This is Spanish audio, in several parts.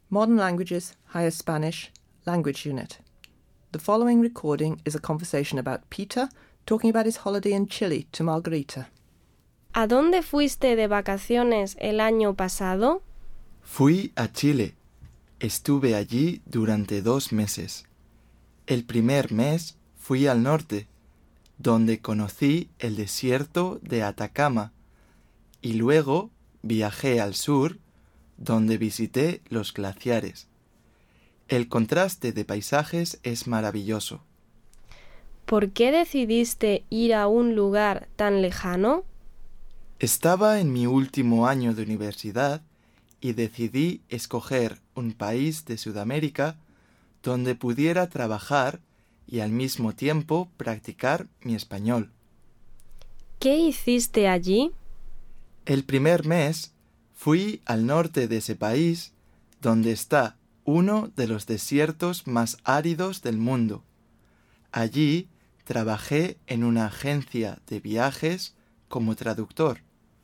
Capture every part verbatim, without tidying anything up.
Modern Languages, Higher Spanish, Language Unit. The following recording is a conversation about Peter talking about his holiday in Chile to Margarita. ¿A dónde fuiste de vacaciones el año pasado? Fui a Chile. Estuve allí durante dos meses. El primer mes fui al norte, donde conocí el desierto de Atacama, y luego viajé al sur, donde visité los glaciares. El contraste de paisajes es maravilloso. ¿Por qué decidiste ir a un lugar tan lejano? Estaba en mi último año de universidad y decidí escoger un país de Sudamérica donde pudiera trabajar y al mismo tiempo practicar mi español. ¿Qué hiciste allí? El primer mes fui al norte de ese país, donde está uno de los desiertos más áridos del mundo. Allí trabajé en una agencia de viajes como traductor.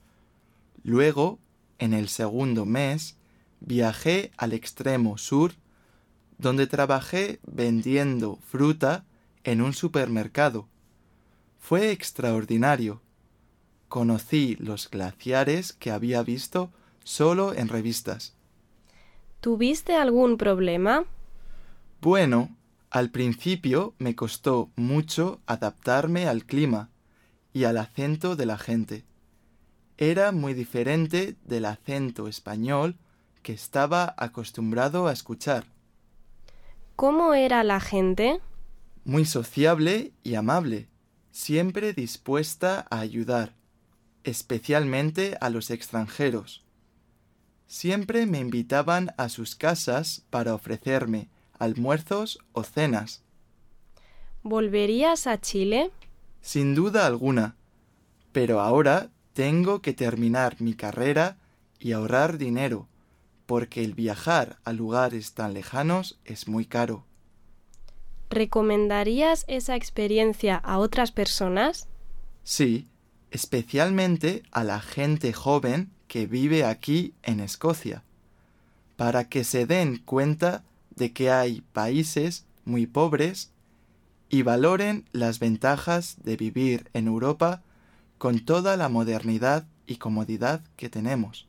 Luego, en el segundo mes, viajé al extremo sur, donde trabajé vendiendo fruta en un supermercado. Fue extraordinario. Conocí los glaciares que había visto solo en revistas. ¿Tuviste algún problema? Bueno, al principio me costó mucho adaptarme al clima y al acento de la gente. Era muy diferente del acento español que estaba acostumbrado a escuchar. ¿Cómo era la gente? Muy sociable y amable, siempre dispuesta a ayudar, especialmente a los extranjeros. Siempre me invitaban a sus casas para ofrecerme almuerzos o cenas. ¿Volverías a Chile? Sin duda alguna, pero ahora tengo que terminar mi carrera y ahorrar dinero, porque el viajar a lugares tan lejanos es muy caro. ¿Recomendarías esa experiencia a otras personas? Sí, especialmente a la gente joven que vive aquí en Escocia, para que se den cuenta de que hay países muy pobres y valoren las ventajas de vivir en Europa con toda la modernidad y comodidad que tenemos.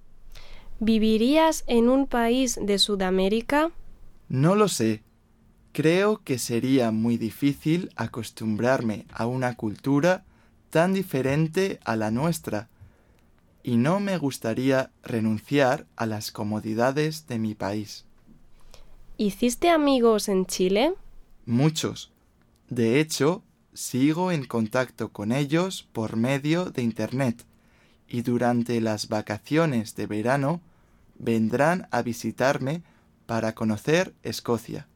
¿Vivirías en un país de Sudamérica? No lo sé. Creo que sería muy difícil acostumbrarme a una cultura tan diferente a la nuestra, y no me gustaría renunciar a las comodidades de mi país. ¿Hiciste amigos en Chile? Muchos. De hecho, sigo en contacto con ellos por medio de Internet, y durante las vacaciones de verano vendrán a visitarme para conocer Escocia.